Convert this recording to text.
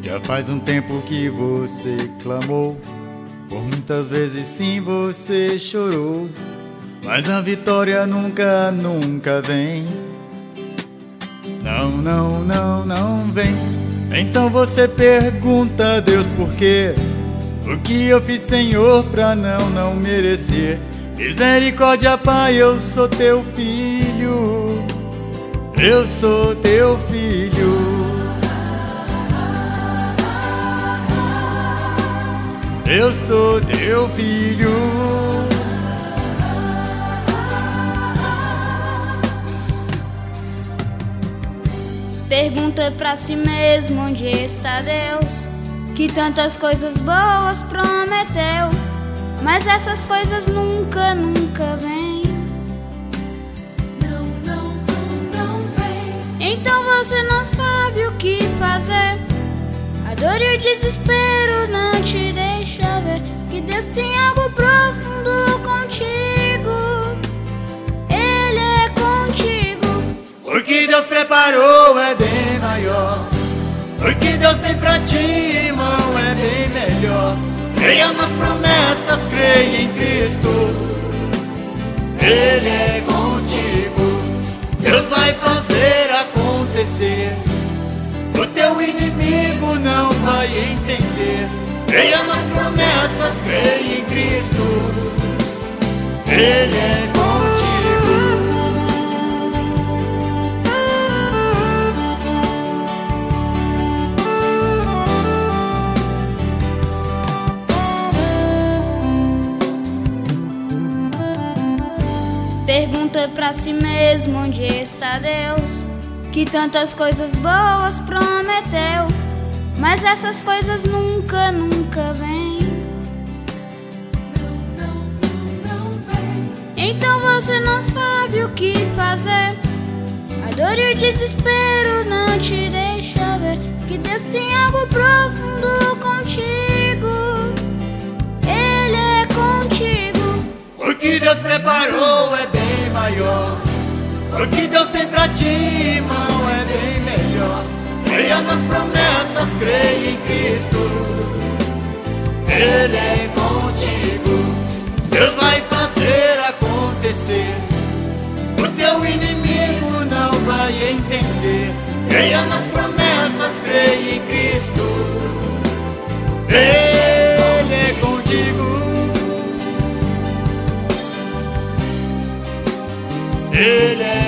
Já faz um tempo que você clamou, por muitas vezes sim você chorou, mas a vitória nunca, nunca vem. Não, não, não, não vem. Então você pergunta a Deus por quê? O que eu fiz, Senhor, pra não merecer? Misericórdia, Pai, eu sou teu filho. Eu sou teu filho. Eu sou teu filho. Pergunta pra si mesmo onde está Deus, que tantas coisas boas prometeu, mas essas coisas nunca, nunca vêm. Não vem. Então você não sabe o que fazer. A dor e o desespero não te deixa ver que Deus tem algo profundo contigo. Ele é contigo. O que Deus preparou é bem maior. O que Deus tem pra ti, irmão, é bem melhor. Creia nas promessas, creia em Cristo. Ele é contigo. Deus vai fazer acontecer. O teu inimigo não vai entender. Creia nas promessas, creia em Cristo. Ele é contigo. Pergunta pra si mesmo onde está Deus, que tantas coisas boas prometeu, mas essas coisas nunca, nunca vêm. Então você não sabe o que fazer. A dor e o desespero não te deixa ver que Deus tem algo profundo contigo. Ele é contigo. O que Deus preparou é bem maior. O que Deus tem pra ti, irmão, é bem melhor. Creia nas promessas, creia em Cristo. Ele é contigo. Deus vai fazer acontecer. O teu inimigo não vai entender. Creia nas promessas, creia em Cristo. Ele é contigo. Ele é